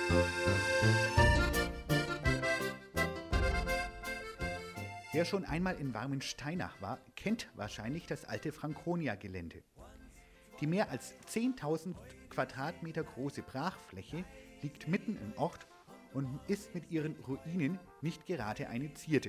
Wer schon einmal in Warmensteinach war, kennt wahrscheinlich das alte Franconia-Gelände. Die mehr als 10.000 Quadratmeter große Brachfläche liegt mitten im Ort und ist mit ihren Ruinen nicht gerade eine Zierde.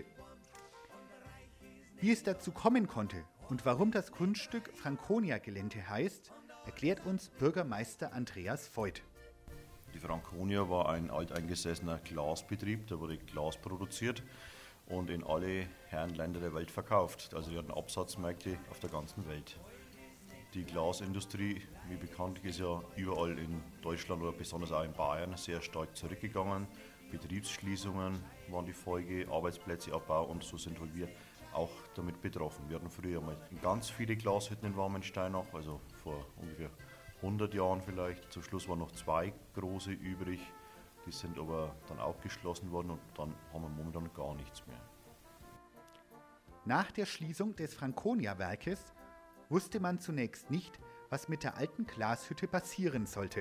Wie es dazu kommen konnte und warum das Grundstück Franconia-Gelände heißt, erklärt uns Bürgermeister Andreas Voigt. Die Franconia war ein alteingesessener Glasbetrieb, da wurde Glas produziert und in alle Herrenländer der Welt verkauft. Also wir hatten Absatzmärkte auf der ganzen Welt. Die Glasindustrie, wie bekannt, ist ja überall in Deutschland oder besonders auch in Bayern sehr stark zurückgegangen. Betriebsschließungen waren die Folge, Arbeitsplätzeabbau und so sind halt wir auch damit betroffen. Wir hatten früher mal ganz viele Glashütten in Warmensteinach, also vor ungefähr 100 Jahren vielleicht. Zum Schluss waren noch 2 große übrig, die sind aber dann auch geschlossen worden und dann haben wir momentan gar nichts mehr. Nach der Schließung des Franconia-Werkes wusste man zunächst nicht, was mit der alten Glashütte passieren sollte.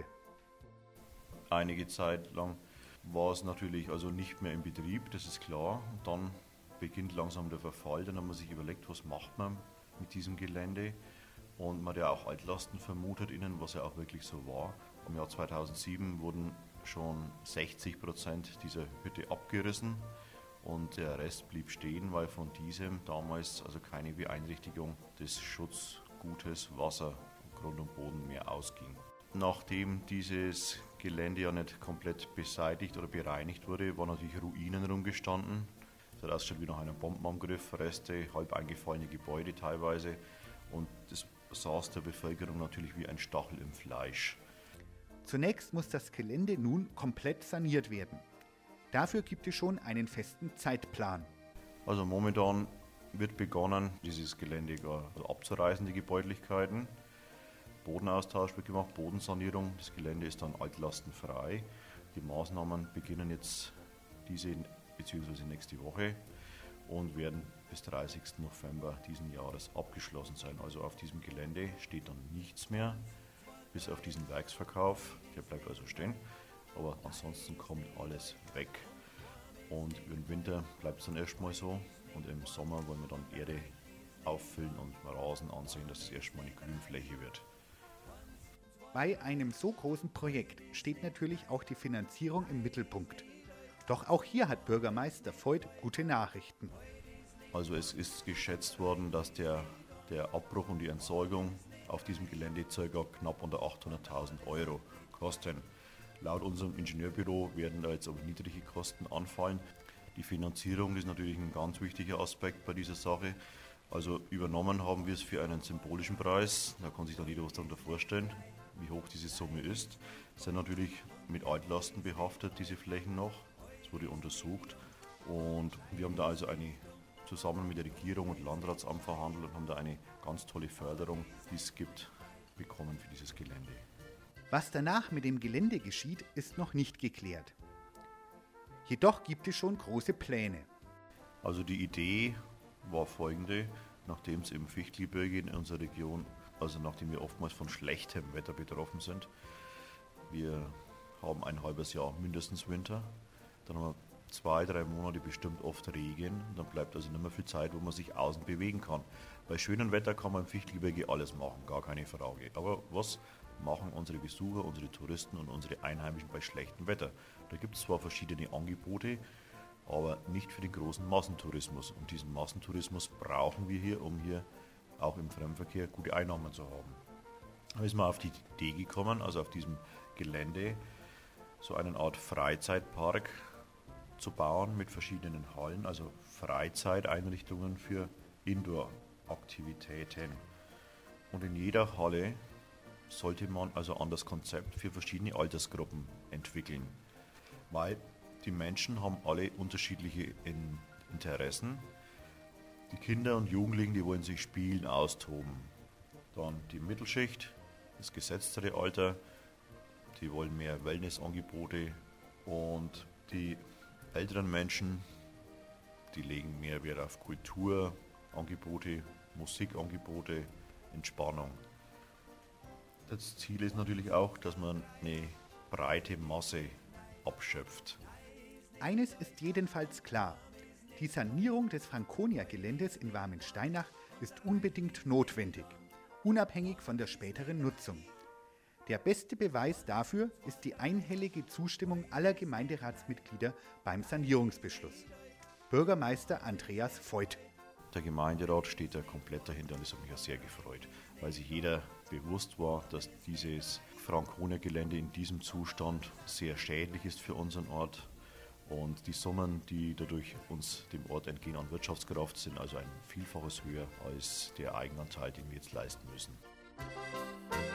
Einige Zeit lang war es natürlich also nicht mehr in Betrieb, das ist klar. Und dann beginnt langsam der Verfall, dann haben wir sich überlegt, was macht man mit diesem Gelände. Und man hat ja auch Altlasten vermutet innen, was ja auch wirklich so war. Im Jahr 2007 wurden schon 60% dieser Hütte abgerissen und der Rest blieb stehen, weil von diesem damals also keine Beeinträchtigung des Schutzgutes Wasser, Grund und Boden mehr ausging. Nachdem dieses Gelände ja nicht komplett beseitigt oder bereinigt wurde, waren natürlich Ruinen rumgestanden. Es hat ausgeschaut wie nach einem Bombenangriff, Reste, halb eingefallene Gebäude teilweise. Und das saß der Bevölkerung natürlich wie ein Stachel im Fleisch. Zunächst muss das Gelände nun komplett saniert werden. Dafür gibt es schon einen festen Zeitplan. Also momentan wird begonnen, dieses Gelände abzureißen, die Gebäudlichkeiten. Bodenaustausch wird gemacht, Bodensanierung. Das Gelände ist dann altlastenfrei. Die Maßnahmen beginnen jetzt diese bzw. nächste Woche und werden bis 30. November diesen Jahres abgeschlossen sein. Also auf diesem Gelände steht dann nichts mehr, bis auf diesen Werksverkauf. Der bleibt also stehen, aber ansonsten kommt alles weg. Und im Winter bleibt es dann erstmal so und im Sommer wollen wir dann Erde auffüllen und Rasen ansehen, dass es erstmal eine Grünfläche wird. Bei einem so großen Projekt steht natürlich auch die Finanzierung im Mittelpunkt. Doch auch hier hat Bürgermeister Voigt gute Nachrichten. Also es ist geschätzt worden, dass der Abbruch und die Entsorgung auf diesem Gelände ca. knapp unter 800.000 € kosten. Laut unserem Ingenieurbüro werden da jetzt aber niedrige Kosten anfallen. Die Finanzierung ist natürlich ein ganz wichtiger Aspekt bei dieser Sache. Also übernommen haben wir es für einen symbolischen Preis. Da kann sich dann jeder was darunter vorstellen, wie hoch diese Summe ist. Es sind natürlich mit Altlasten behaftet, diese Flächen noch. Es wurde untersucht und wir haben da also zusammen mit der Regierung und Landratsamt verhandelt und haben da eine ganz tolle Förderung, die es gibt, bekommen für dieses Gelände. Was danach mit dem Gelände geschieht, ist noch nicht geklärt. Jedoch gibt es schon große Pläne. Also die Idee war folgende, nachdem es im Fichtelgebirge in unserer Region, also nachdem wir oftmals von schlechtem Wetter betroffen sind, wir haben ein halbes Jahr mindestens Winter, dann haben wir 2-3 Monate bestimmt oft Regen, dann bleibt also nicht mehr viel Zeit, wo man sich außen bewegen kann. Bei schönem Wetter kann man im Fichtelgebirge alles machen, gar keine Frage. Aber was machen unsere Besucher, unsere Touristen und unsere Einheimischen bei schlechtem Wetter? Da gibt es zwar verschiedene Angebote, aber nicht für den großen Massentourismus. Und diesen Massentourismus brauchen wir hier, um hier auch im Fremdenverkehr gute Einnahmen zu haben. Da ist man auf die Idee gekommen, also auf diesem Gelände so eine Art Freizeitpark zu bauen mit verschiedenen Hallen, also Freizeiteinrichtungen für Indoor-Aktivitäten. Und in jeder Halle sollte man also an das Konzept für verschiedene Altersgruppen entwickeln, weil die Menschen haben alle unterschiedliche Interessen. Die Kinder und Jugendlichen, die wollen sich spielen, austoben. Dann die Mittelschicht, das gesetztere Alter, die wollen mehr Wellnessangebote und die älteren Menschen, die legen mehr Wert auf Kulturangebote, Musikangebote, Entspannung. Das Ziel ist natürlich auch, dass man eine breite Masse abschöpft. Eines ist jedenfalls klar: Die Sanierung des Franconia-Geländes in Warmensteinach ist unbedingt notwendig, unabhängig von der späteren Nutzung. Der beste Beweis dafür ist die einhellige Zustimmung aller Gemeinderatsmitglieder beim Sanierungsbeschluss. Bürgermeister Andreas Voigt. Der Gemeinderat steht da komplett dahinter und das hat mich auch sehr gefreut, weil sich jeder bewusst war, dass dieses Franconia-Gelände in diesem Zustand sehr schädlich ist für unseren Ort. Und die Summen, die dadurch uns dem Ort entgehen an Wirtschaftskraft, sind also ein Vielfaches höher als der Eigenanteil, den wir jetzt leisten müssen.